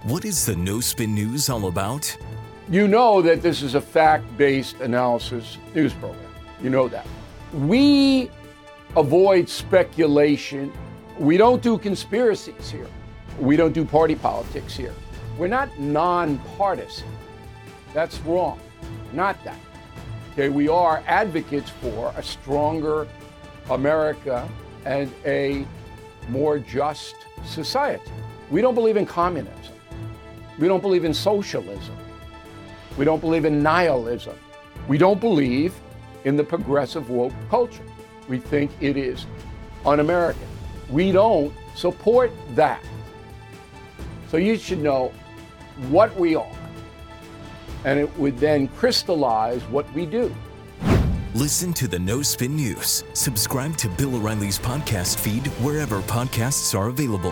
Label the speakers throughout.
Speaker 1: What is the No Spin News all about?
Speaker 2: You know that this is a fact-based analysis news program. You know that. We avoid speculation. We don't do conspiracies here. We don't do party politics here. We're not nonpartisan. That's wrong. Not that. Okay, we are advocates for a stronger America and a more just society. We don't believe in communism. We don't believe in socialism. We don't believe in nihilism. We don't believe in the progressive woke culture. We think it is un-American. We don't support that. So you should know what we are, and it would then crystallize what we do.
Speaker 1: Listen to the No Spin News. Subscribe to Bill O'Reilly's podcast feed wherever podcasts are available.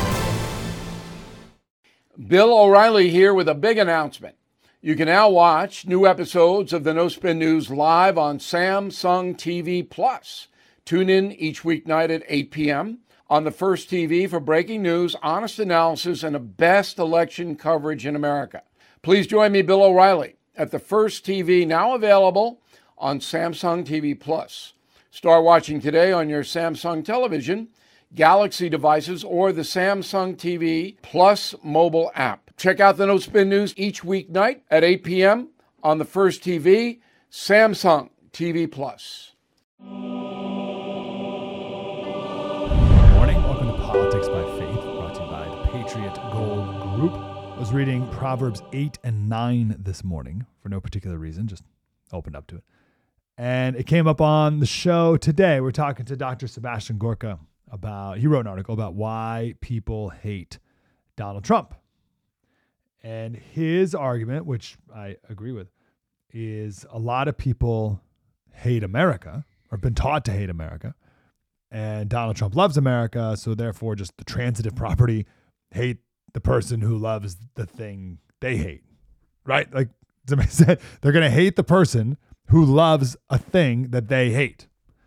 Speaker 2: Bill O'Reilly here with a big announcement. You can now watch new episodes of the No Spin News live on Samsung TV Plus. Tune in each weeknight at 8 p.m. on the First TV for breaking news, honest analysis, and the best election coverage in America. Please join me, Bill O'Reilly, at the First TV, now available on Samsung TV Plus. Start watching today on your Samsung television, Galaxy devices, or the Samsung TV Plus mobile app. Check out the No Spin News each weeknight at 8 p.m. on the First TV, Samsung TV Plus.
Speaker 3: Morning. Welcome to Politics by Faith, brought to you by the Patriot Gold Group. I was reading Proverbs 8 and 9 this morning for no particular reason, just opened up to it. And it came up on the show today. We're talking to Dr. Sebastian Gorka he wrote an article about why people hate Donald Trump. And his argument, which I agree with, is a lot of people hate America or have been taught to hate America. And Donald Trump loves America, so therefore just the transitive property hate the person who loves the thing they hate, right? Like somebody said, they're going to hate the person who loves a thing that they hate.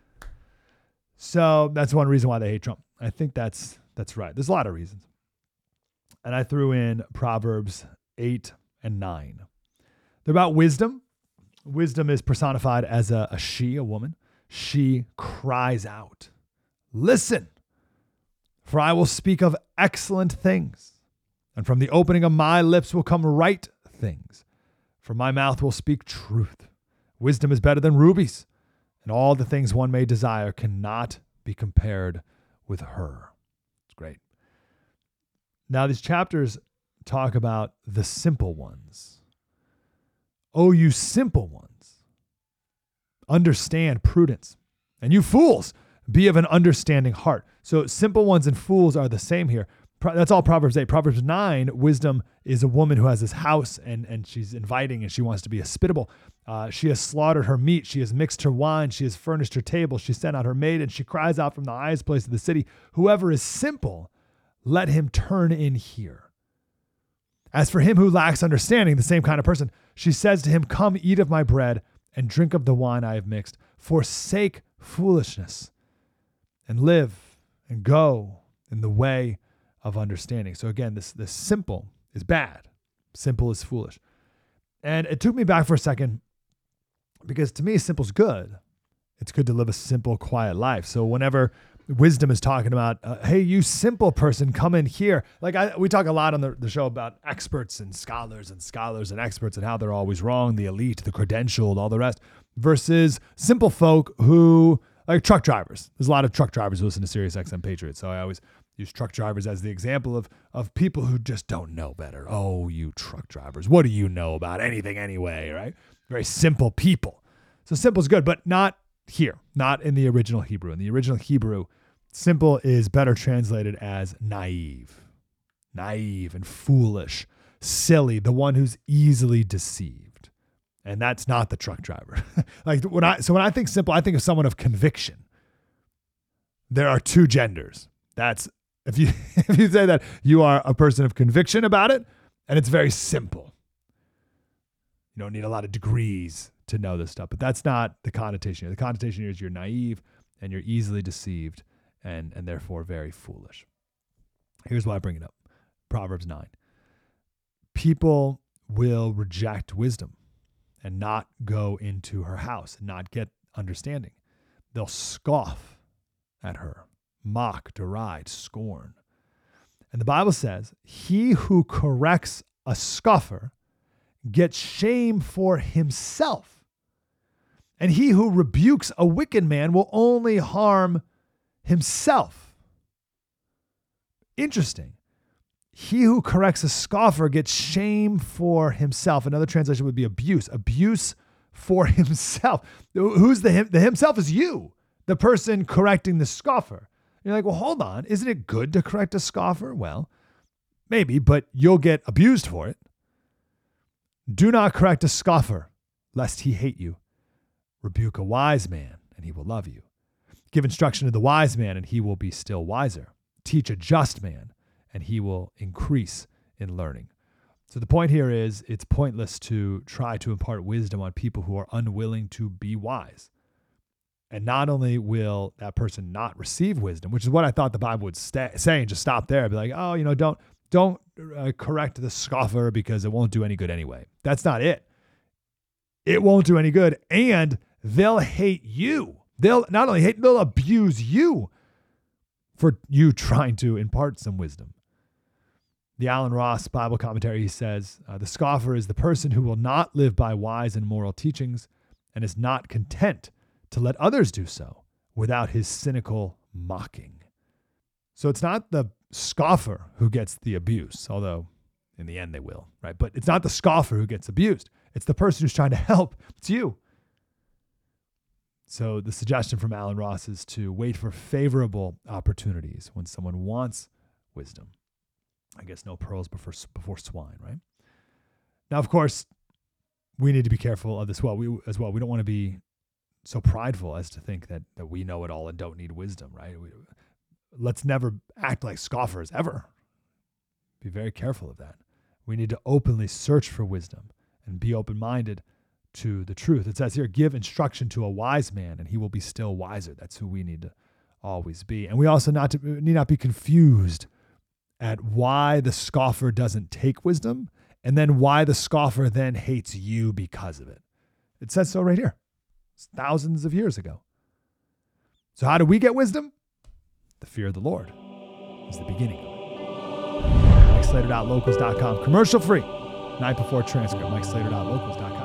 Speaker 3: So that's one reason why they hate Trump. I think that's right. There's a lot of reasons. And I threw in Proverbs 8 and 9. They're about wisdom. Wisdom is personified as a woman. She cries out, "Listen, for I will speak of excellent things, and from the opening of my lips will come right things. For my mouth will speak truth. Wisdom is better than rubies, and all the things one may desire cannot be compared with her." It's great. Now, these chapters talk about the simple ones. "Oh, you simple ones, understand prudence. And you fools, be of an understanding heart." So simple ones and fools are the same here. That's all Proverbs 8. Proverbs 9, wisdom is a woman who has this house and she's inviting and she wants to be hospitable. She has slaughtered her meat. She has mixed her wine. She has furnished her table. She sent out her maid and she cries out from the highest place of the city, "Whoever is simple, let him turn in here. As for him who lacks understanding," the same kind of person, "she says to him, 'Come, eat of my bread and drink of the wine I have mixed. Forsake foolishness and live and go in the way of understanding.'" So again, this simple is bad. Simple is foolish. And it took me back for a second because to me, simple's good. It's good to live a simple, quiet life. So whenever wisdom is talking about, "Hey, you simple person, come in here." We talk a lot on the show about experts and scholars and experts and how they're always wrong, the elite, the credentialed, all the rest, versus simple folk who, like truck drivers. There's a lot of truck drivers who listen to Sirius XM Patriot. So I always use truck drivers as the example of people who just don't know better. "Oh, you truck drivers, what do you know about anything anyway," right? Very simple people. So simple is good, but not here, not in the original Hebrew. In the original Hebrew, simple is better translated as naive and foolish, silly, the one who's easily deceived. And that's not the truck driver. When I think simple, I think of someone of conviction. There are two genders. That's if you say that you are a person of conviction about it, and it's very simple. You don't need a lot of degrees to know this stuff, but that's not the connotation here. The connotation here is you're naive and you're easily deceived and therefore very foolish. Here's why I bring it up. Proverbs 9. people will reject wisdom and not go into her house and not get understanding. They'll scoff at her, mock, deride, scorn. And the Bible says, he who corrects a scoffer gets shame for himself. And he who rebukes a wicked man will only harm himself. Interesting. He who corrects a scoffer gets shame for himself. Another translation would be abuse. Abuse for himself. Who's the him? The himself is you, the person correcting the scoffer. You're like, well, hold on. Isn't it good to correct a scoffer? Well, maybe, but you'll get abused for it. Do not correct a scoffer, lest he hate you. Rebuke a wise man, and he will love you. Give instruction to the wise man, and he will be still wiser. Teach a just man, and he will increase in learning. So the point here is it's pointless to try to impart wisdom on people who are unwilling to be wise. And not only will that person not receive wisdom, which is what I thought the Bible would say and just stop there. Be like, oh, don't correct the scoffer because it won't do any good anyway. That's not it. It won't do any good. And they'll hate you. They'll not only hate, they'll abuse you for you trying to impart some wisdom. The Alan Ross Bible commentary, he says, the scoffer is the person who will not live by wise and moral teachings and is not content to let others do so without his cynical mocking. So it's not the scoffer who gets the abuse, although in the end they will, right? But it's not the scoffer who gets abused. It's the person who's trying to help. It's you. So the suggestion from Alan Ross is to wait for favorable opportunities when someone wants wisdom. I guess no pearls before swine, right? Now, of course, we need to be careful of this as well. We don't want to be so prideful as to think that we know it all and don't need wisdom, right? Let's never act like scoffers ever. Be very careful of that. We need to openly search for wisdom and be open-minded to the truth. It says here, give instruction to a wise man and he will be still wiser. That's who we need to always be. And we also need not be confused at why the scoffer doesn't take wisdom and then why the scoffer then hates you because of it. It says so right here. It's thousands of years ago. So how do we get wisdom? The fear of the Lord is the beginning of it. MikeSlater.locals.com. Commercial free. Night before transcript. MikeSlater.locals.com.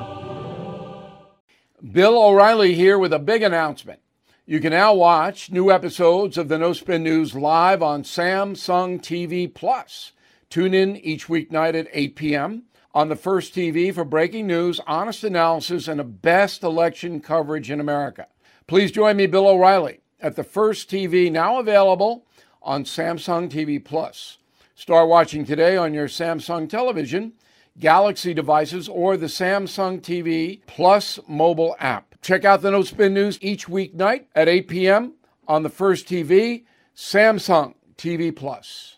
Speaker 2: Bill O'Reilly here with a big announcement. You can now watch new episodes of the No Spin News live on Samsung TV Plus. Tune in each weeknight at 8 p.m. on the First TV for breaking news, honest analysis, and the best election coverage in America. Please join me, Bill O'Reilly, at the First TV, now available on Samsung TV Plus. Start watching today on your Samsung television, Galaxy devices, or the Samsung TV Plus mobile app. Check out the No Spin News each weeknight at 8 p.m. on the First TV, Samsung TV Plus.